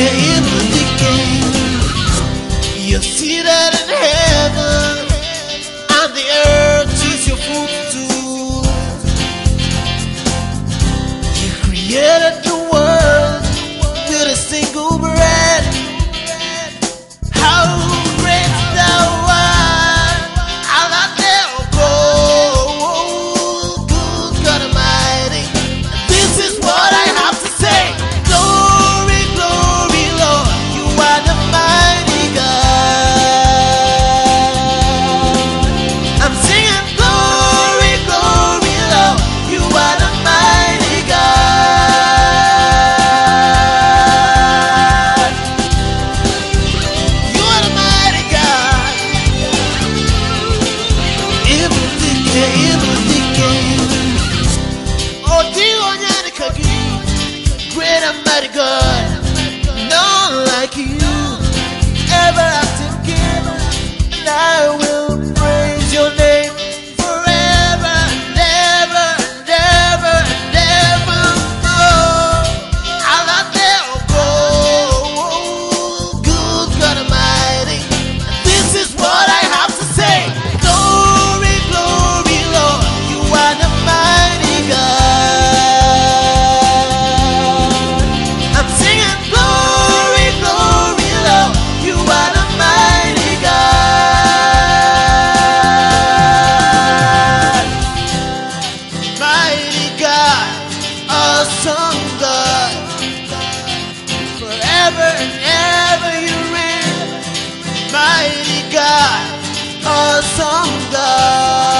You're seated in heaven, and the earth is your footstool. You created the world with a single breath. How great thou art! How that thou go, good God Almighty. This is what I have to say. Glory, glory, Lord, you are the mighty God. I'm singing glory, glory, Lord, you are the mighty God. You are the mighty God. Oh, dear, great and mighty God, none like you, everlasting King, and I will praise your name forever and ever and ever and evermore. I'll not there go, good God Almighty. This is what I have to say. Glory, glory, Lord, you are the mighty God. I'm singing glory, glory, Lord, you are the mighty God. Mighty God, awesome God, forever and ever you reign. Mighty God, awesome God.